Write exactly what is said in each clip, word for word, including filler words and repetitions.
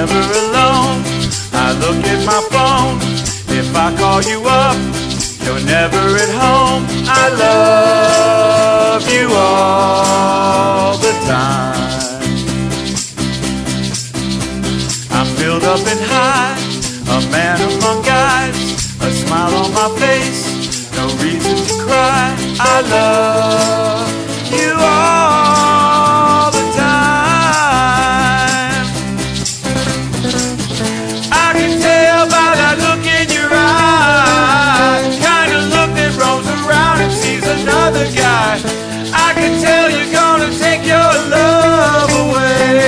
never alone. I look at my phone. If I call you up, you're never at home. I love you all the time. I'm filled up and high, a man among guys, a smile on my face, no reason to cry. I love you all the time. I can tell by that look in your eye, kind of look that roams around and sees another guy. I can tell you're gonna take your love away.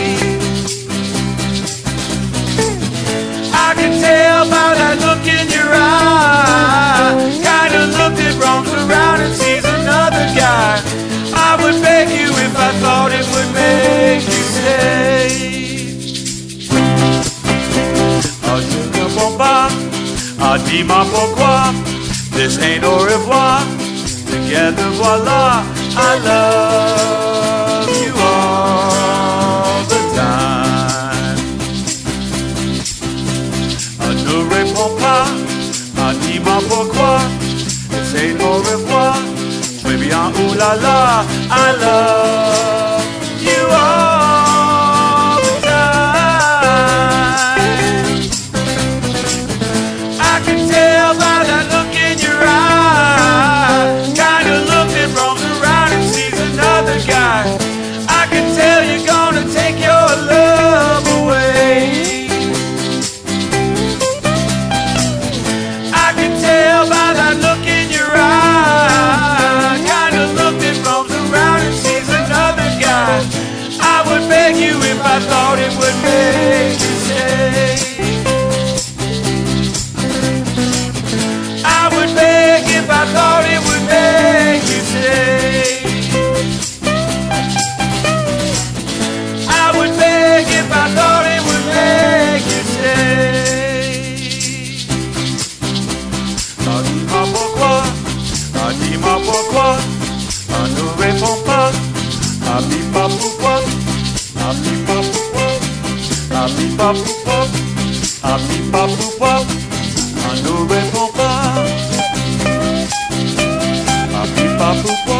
I can tell by that look in your eye, kind of look that roams around and sees another guy. I would beg you if I thought it would make you stay. Oh, je ne comprends pas, ah, dis-moi pourquoi. This ain't au revoir, together voila. I love you all the time. Ah, ne réponds pas, ah, dis-moi pourquoi. This ain't au revoir, très bien, ooh la la. I love you all the time. I can tell by that look in your eye, kind of look that roams around and sees another guy. I can tell you're gonna take your love away. I can tell by that look in your eye, kind of look that roams around and sees another guy. I would beg you if I thought it would make you stay. I would beg if I thought it would make you stay. I would beg if I thought it would make you stay. Ah, dis-moi pourquoi, ah, dis-moi pourquoi, ah, ne réponds pas, ah, dis-moi pourquoi, ah, dis-moi pourquoi, ah, dis-moi pourquoi, ah, dis-moi pourquoi, ah, ne réponds pas, ah, dis-moi pourquoi.